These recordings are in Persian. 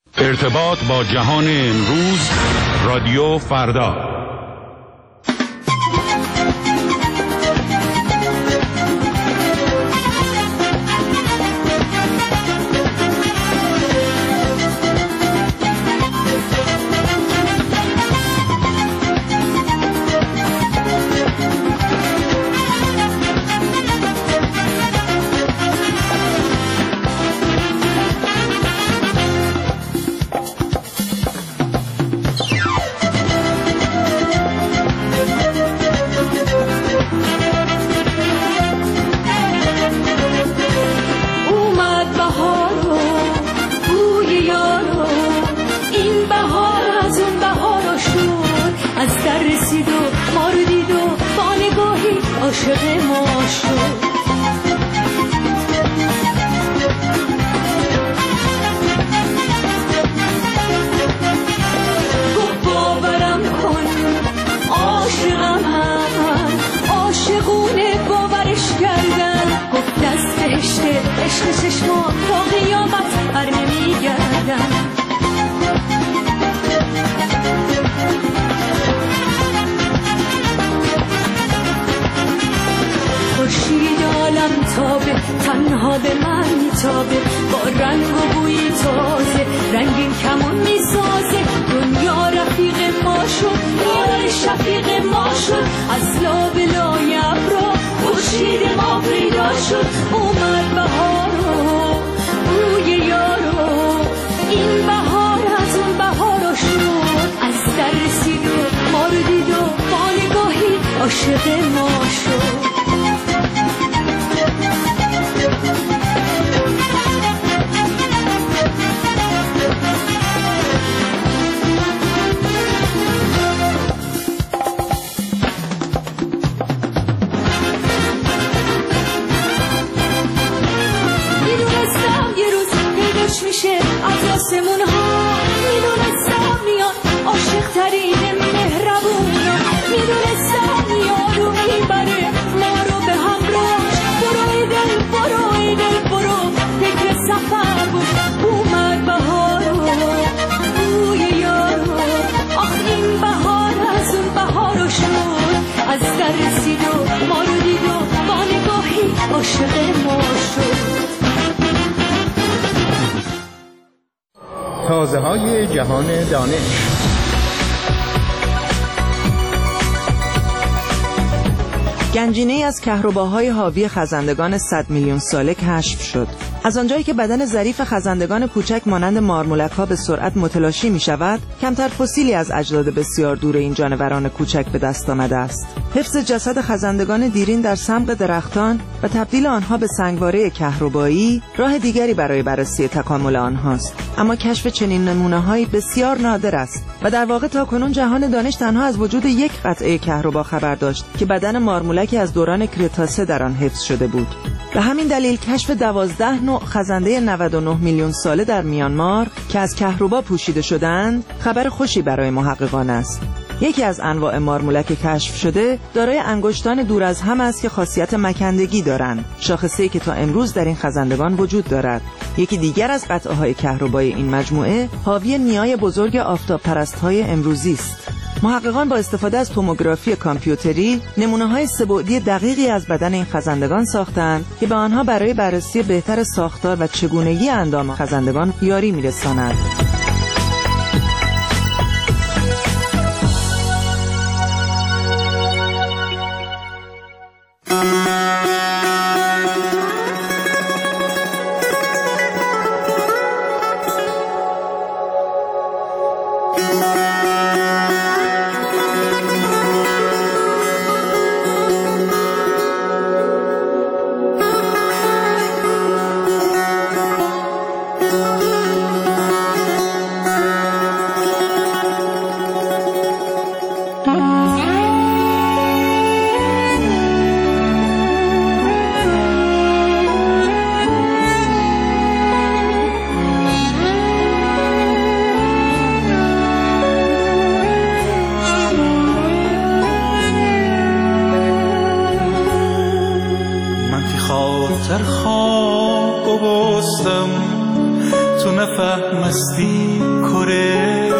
ارتباط با جهان امروز، رادیو فردا. تنها به من میتابه، با رنگ و بوی تازه رنگین کمون میسازه. دنیا رفیق ما شد، یار شفیق ما شد، از لابلای ابرا خورشید ما پیدا شد. اومد بهارو بوی یارو، این بهار از اون بهارو شد. از در رسید و ما رو دید و با نگاهی عاشق ما شد. میشه از آسمون ها، میدونستم میاد عاشق ترین مهربونا، میدونستم میاد و میبره ما رو به همراهش. برو ای دل برو ای دل برو، فکر سفر بود. اومد بهارو بوی یارو، آخ این بهار از اون بهارو شد. از در رسید و ما رو دید و با نگاهی عاشق ما شد. تازه‌های جهان دانش. گنجینه‌ای از کهرباهای حاوی خزندگان 100 میلیون ساله کشف شد. از آنجایی که بدن ظریف خزندگان کوچک مانند مارمولک‌ها به سرعت متلاشی می‌شود، کمتر فسیلی از اجداد بسیار دور این جانوران کوچک به دست آمده است. حفظ جسد خزندگان دیرین در سمق درختان و تبدیل آنها به سنگواره کهربایی راه دیگری برای بررسی تکامل آنهاست. اما کشف چنین نمونه‌هایی بسیار نادر است و در واقع تاکنون جهان دانش تنها از وجود یک قطعه کهربا خبر داشت که بدن مارمولکی از دوران کرتاسه در آن حفظ شده بود. به همین دلیل کشف 12 نوع خزنده 99 میلیون ساله در میانمار که از کهربا پوشیده شدند خبر خوشی برای محققان است. یکی از انواع مارمولک کشف شده دارای انگشتان دور از هم است که خاصیت مکندگی دارند، شاخصه‌ای که تا امروز در این خزندگان وجود دارد. یکی دیگر از قطعه‌های کهربایی این مجموعه حاوی نیای بزرگ آفتاب پرست‌های امروزی است. محققان با استفاده از توموگرافی کامپیوتری نمونه‌های سه‌بعدی دقیقی از بدن این خزندگان ساختند که به آنها برای بررسی بهتر ساختار و چگونگی اندام خزندگان یاری می‌رساند. نفهمستی کره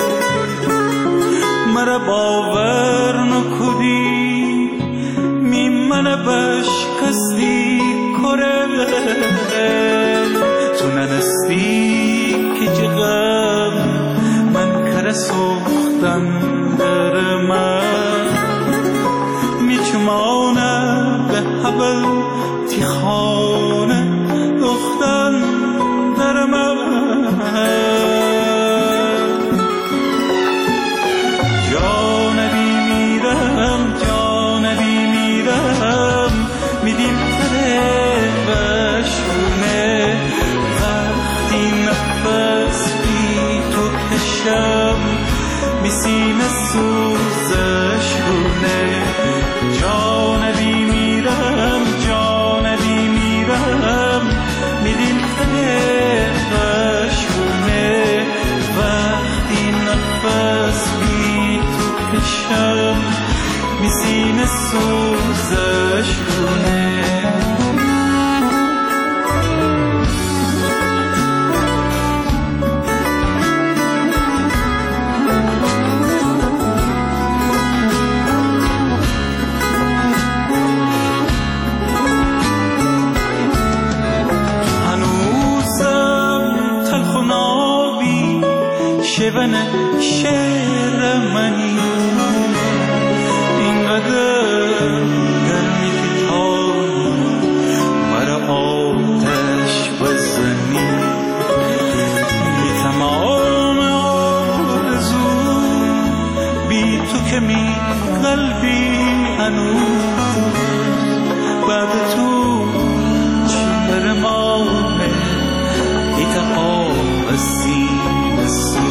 مرا باور نکدی میمنه بشکستی کره تو ننستی که جغم من کره سوختن در من میچمانه به حبل تیخانه دختن در من جانبی میرم میدیم تره بشونه وقتی نفس بی تو کشم میسینه سوزشونه جانبی میرم میدیم تره بشونه وقتی نفس بی تو کشم میسینه سوزشونه شون شعر منی اینقدر گرمی که تا مرا آتش بزنی بی تمام آرزو بی تو که می قلبی هنوز بعد تو چهر ماه ایتقام سینه سو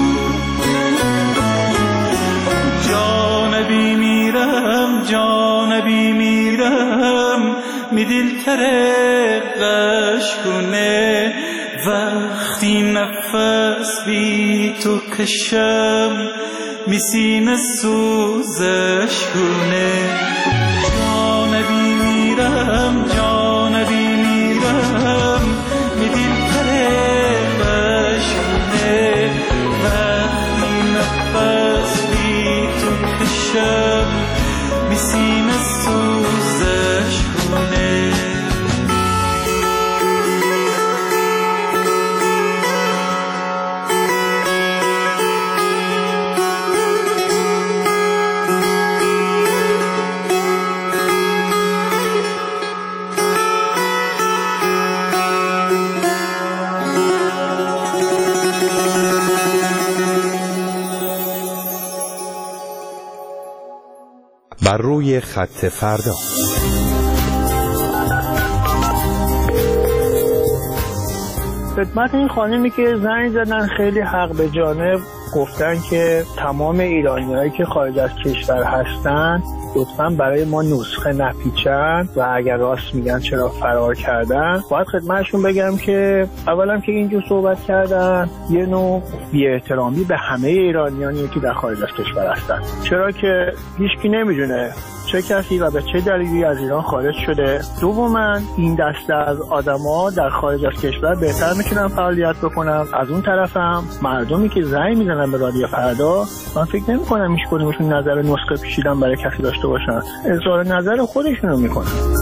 جانبی میرم می دلتره قشونه وقتی نفس بی تو کشم می سینه سوزشونه جانبی میرم می دلتره قشونه وقتی نفس بی تو کشم میسینه سوزش کنه بر روی خط فردا. خدمت این خانمی که زنگ زدن خیلی حق به جانب گفتن که تمام ایرانیایی که خارج از کشور هستن لطفاً برای ما نسخه نپیچن و اگر راست میگن چرا فرار کردن. باید خدمتشون بگم که اولا که اینجور صحبت کردن یه نوع بی‌احترامی به همه ایرانیانی که در خارج از کشور هستن، چرا که هیچکی نمیدونه چه کسی و به چه دلیلی از ایران خارج شده. دوما این دسته از آدما در خارج از کشور بهتر میتونن فعالیت بکنن. از اون طرفم مردمی که زنگ میزنن به رادیو فردا، من فکر نمی‌کنم هیچ کدومشون نظر نسخه پیچیدن برای کسی داشته باشن، اظهار نظر خودشونو میکنن.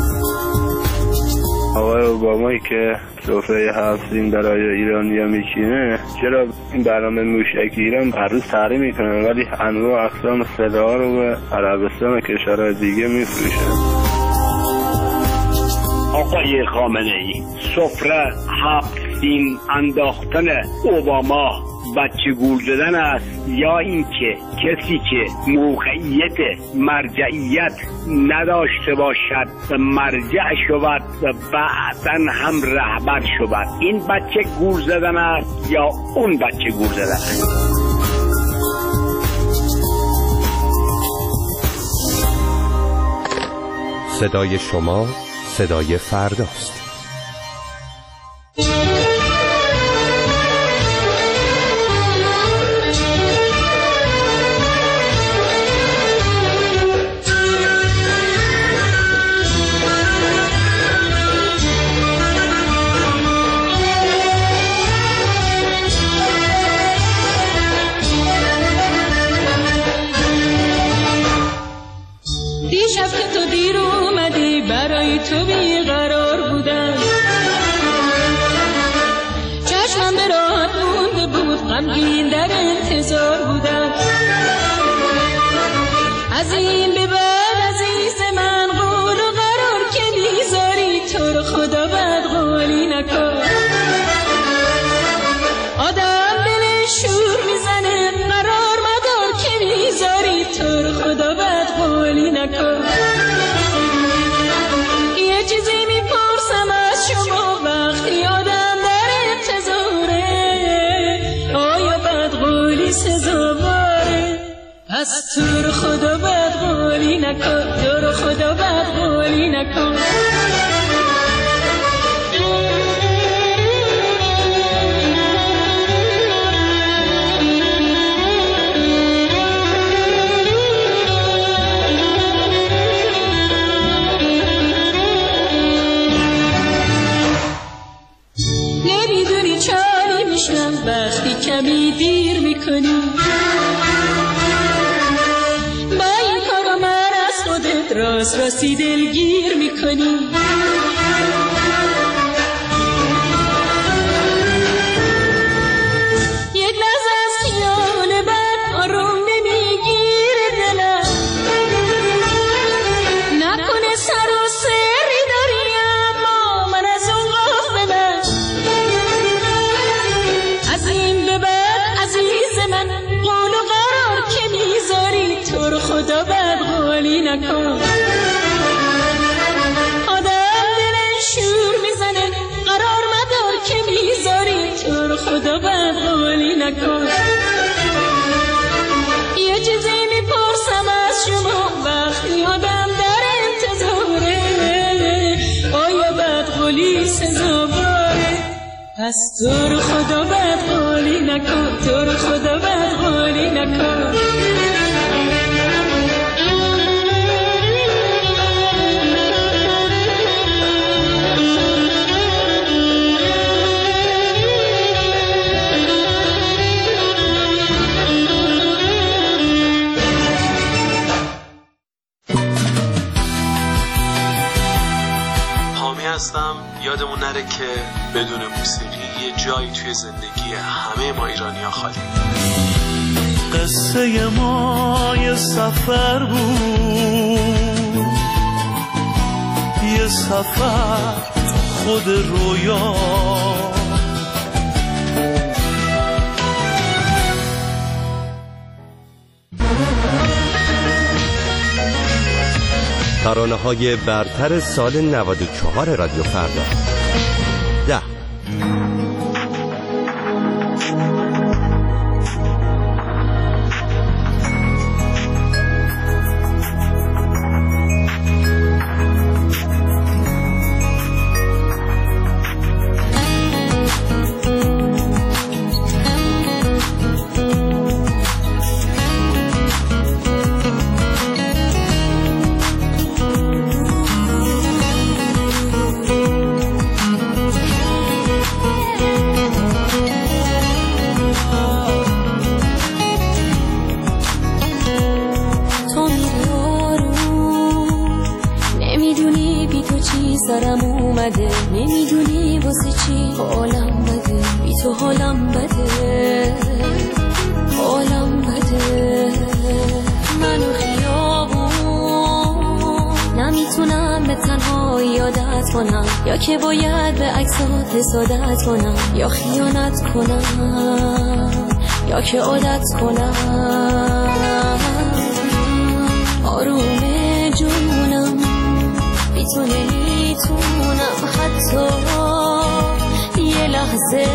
آقای اوبامایی که سفره هفت‌سین برای ایرانی‌ها میشینه، چرا این برنامه موشکی ایران هر روز تحریم میکنن ولی انواع اقسام سلاح رو به عربستان و کشورهای دیگه میفروشن؟ آقای خامنه‌ای، سفره هفت‌سین انداختن اوباما بچه گول دادن است یا اینکه کسی که موقعیت مرجعیت نداشته باشد و مرجع شود و بعداً هم رهبر شود؟ این بچه گول زدن است یا اون بچه گول زدن است؟ صدای شما صدای فرداست. برای تو بیقرار بودم، چشمم به راحت مونده بود، غمگین در انتظار بودم. از این به بعد عزیز من قول و قرار که میذاری تو رو خدا بد قولی نکن. آدم دلش شور میزنه، قرار مدار که میذاری تو رو خدا بد قولی نکن. یه چیزی میپرسم از شما وقتی آدم در انتظاره، آیا بد قولی سزاواره؟ پس تو رو خدا بد قولی نکن، تو رو خدا بد قولی نکن. نمیدونی چالی میشم وقتی کمی دیر میکنی، راست راستی دلگیر میکنی. یک لحظه از خیال بد آروم نمیگیره دلم، نکنه سر و سری داری اما من از اون غافلم. از این به بعد عزیز من قول و قرار که میذاری تو رو خدا بد قولی نکن. خدا بد قولی نکن. یه چیزی میپرسم از شما وقتی آدم در انتظاره، آیا بد قولی سزاواره؟ پس تو رو خدا بد قولی نکن، تو رو خدا بد قولی نکن. یادمون نره که بدون موسیقی یه جایی توی زندگی همه ما ایرانی‌ها خالی. قصه ما یه سفر بود، یه سفر خود رویا. ترانه‌های برتر سال 94 رادیو فردا 10. سرم اومده، نمیدونی واسه چی حالم بده، بی تو حالم بده، حالم بده. منو خیابون نمیتونم به تنهایی عادت کنم، یا که باید به عکسات حسادت کنم، یا خیانت کنم، یا که عادت کنم. آروم جونم بی تو نمیتونم حتی یه لحظه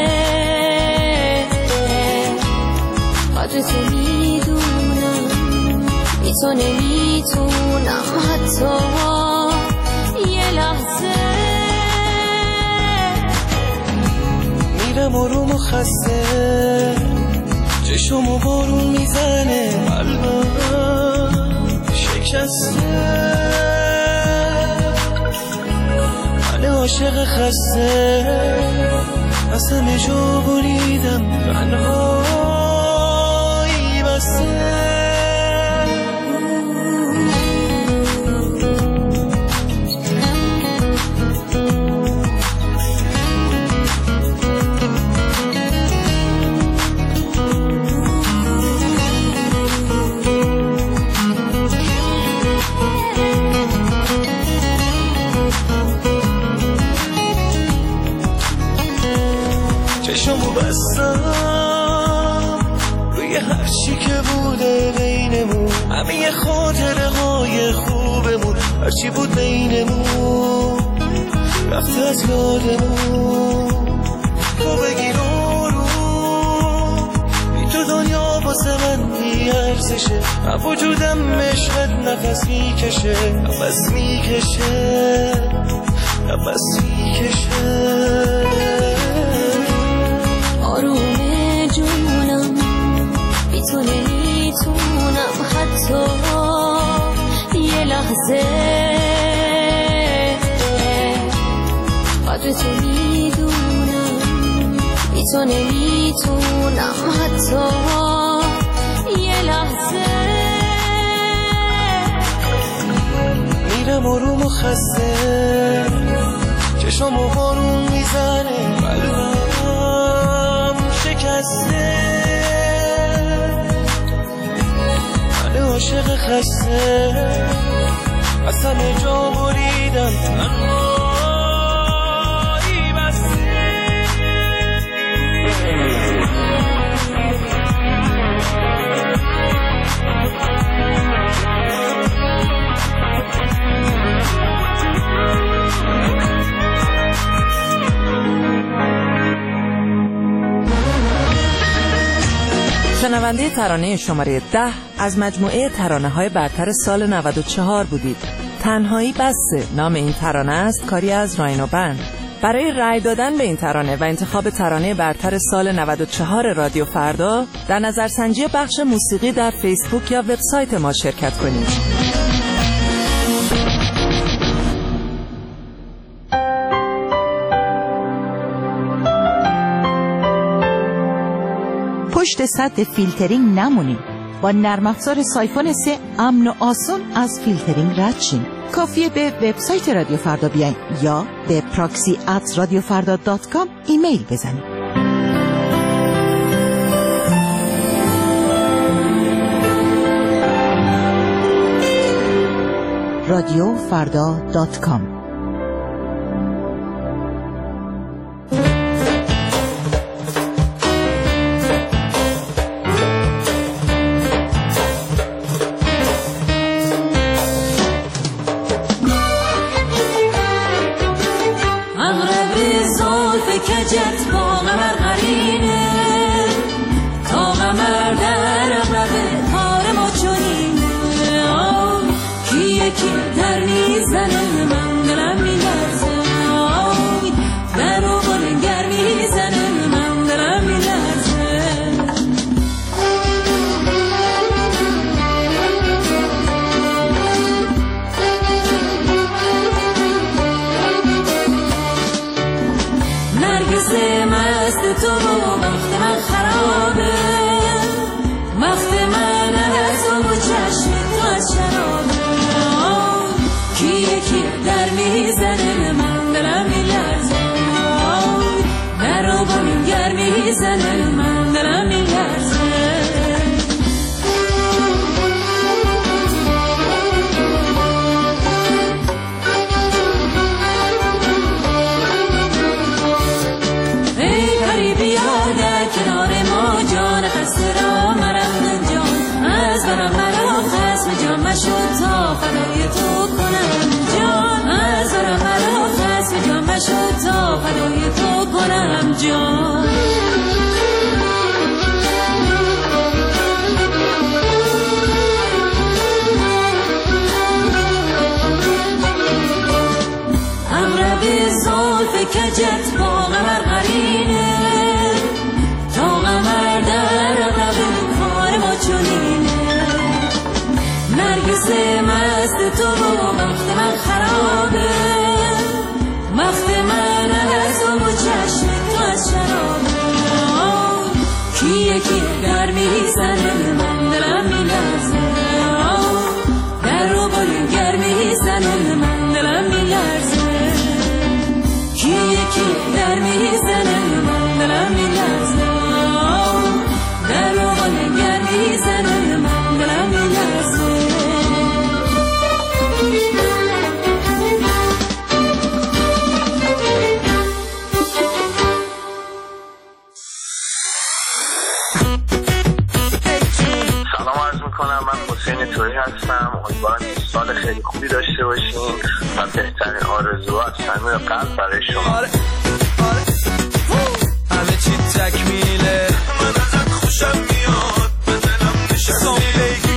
قدرت میدونم، بی تو نمیتونم حتی یه لحظه. میرم آروم و خسته، چشم و بارون میزنه، قلبم شکسته، من عاشق خسته، از همه جا بریدم، تنهایی بسته. روی هر چی که بوده بینمون، همه خاطره های خوبمون، هرچی بود بینمون رفته از یادمون. تو بگیر بی تو دنیا واسه من بی ارزشه، من وجودم عشقت نفس میکشه، نفس میکشه، نفس میکشه. آروم جونم بی تو نمیتونم حتی یه لحظه، قدر تو میدونم بی تو نمیتونم حتی یه لحظه. میرم آروم و خسته، چشم و بارون میزنه، قلبم شکسته، من عاشق خسته، از همه جا بریدم تنهایی بسته. شنونده ترانه شماره 10 از مجموعه ترانه‌های برتر سال 94 بودید. تنهایی بسه نام این ترانه است، کاری از راینو بند. برای رأی دادن به این ترانه و انتخاب ترانه برتر سال 94 رادیو فردا در نظرسنجی بخش موسیقی در فیسبوک یا وبسایت ما شرکت کنید. پشت سد فیلترینگ نمونیم. با نرم افزار سایفون 3 امن و آسون از فیلترینگ رد شیم. کافیه به وبسایت رادیو فردا بیاین یا به proxy@radiofarda.com ایمیل بزنید. radiofarda.com. کجت با قمر قرینه تا قمر در عقب کار ما چنینه نرگس مست تو و وقت من خرابه وقت من از و چشم تو از شرابه کیه که در میزنه من دلم میلرزه در رو بال گرمی میزنه من دلم میلرزه کیه در میزنه من دلم میلرزه در رو بال گرمی میزنه من دلم میلرزه میکنم. من حسین تویی هستم. امیدوارم سال خیلی خوبی داشته باشین و بهترین آرزوها از صمیم قلب برای شما. همه چی تکمیله، من ازت خوشم میاد، به دلم نشستی.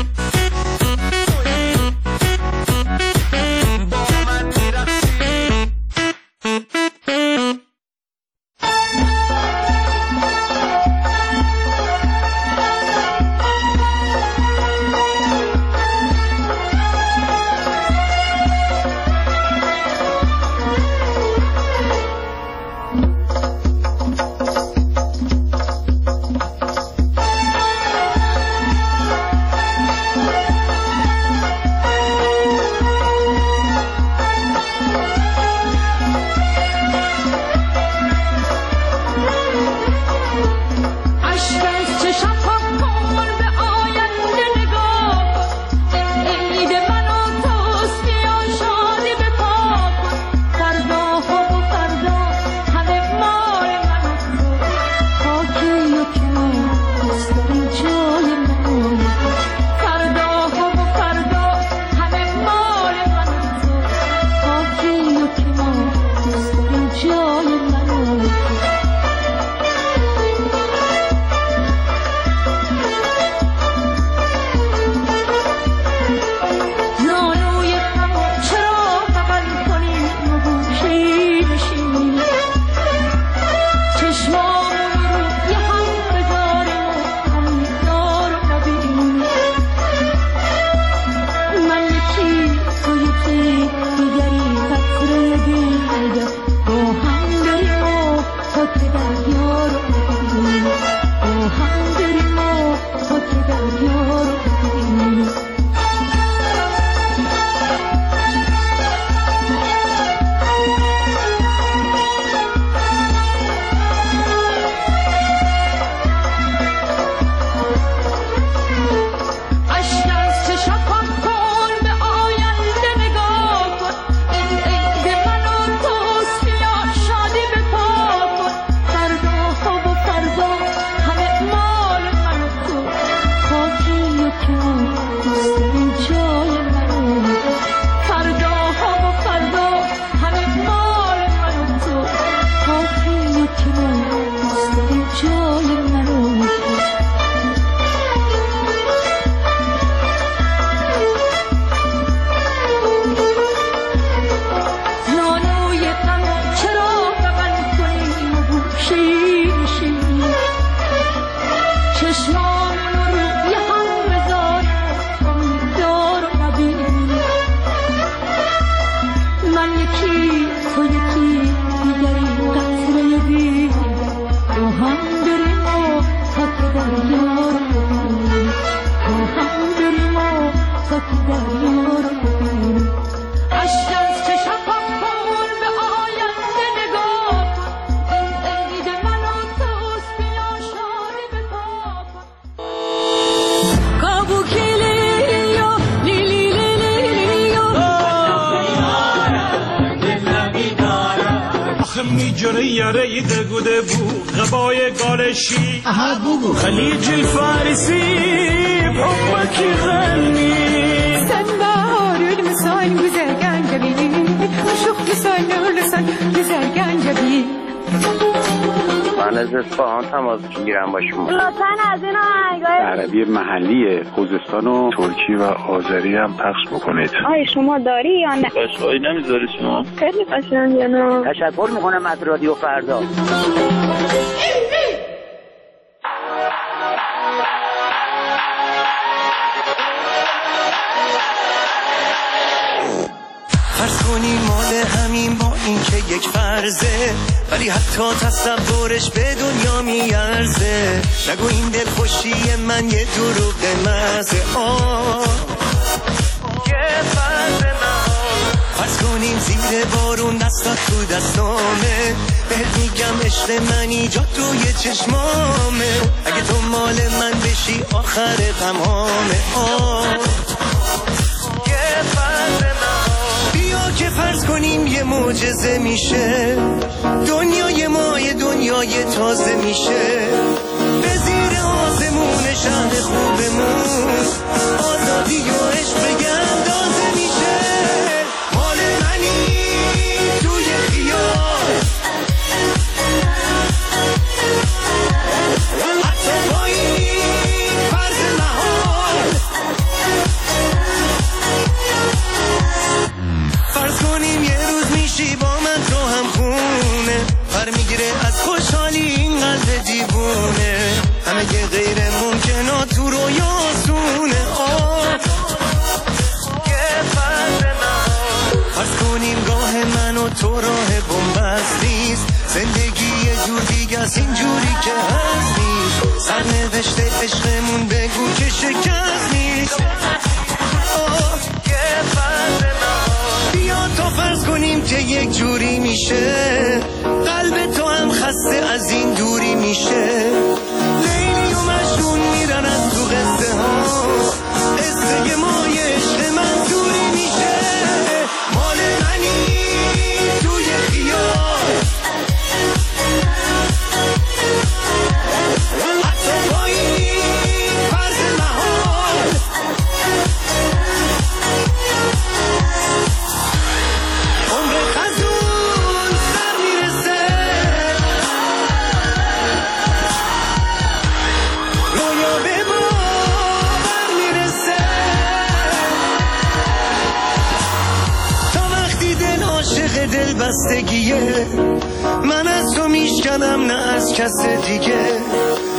میجره یاره دگوده بو غبای گالشی خلیج الفارسی بحبك غني سنبار المسان güzel جبين شوق لسان لسان güzel جبين من از اصفهان تماس میگیرم با شما. لطفاً از این آهنگای عربی محلی خوزستان و ترکی و آذری هم پخش بکنید. آیا شما داری یا نه؟ قشقایی نمیذاری شما؟ خیلی قشنگه نه. تشکر میکنم از رادیو فردا. فرض کنی مال همین با این که یک فرضه، ولی حتی تصورش به دنیا میارزه. نگو این دل خوشی من یه دروغ محضه. یه فرض فرض کنیم زیر بارون دستات تو دستامه، بهت میگم عشق من ایجاد توی چشمامه. اگه تو مال من بشی آخر تمامه. یه فرض بیا که فرض کنیم یه معجزه میشه، دنیای ما یه دنیای تازه میشه. به زیر آسمون شهر خوبمون پس اینجوری که هست نیست، سرنوشت عشقمون بگو که شکست نیست. بیا تا فرض کنیم که یک جوری میشه، قلب تو هم خسته از این دوری میشه. لیلی و مجنون میرن از تو قصه ها، قصه مای عشق من دوری میشه. مال منی توی خیال، حتی با این فرض محال، عمر خزون سر میرسه، رویا به باور میرسه. تا وقتی دل عاشق دل بستگیه، من از تو میشکنم نه از کس دیگه.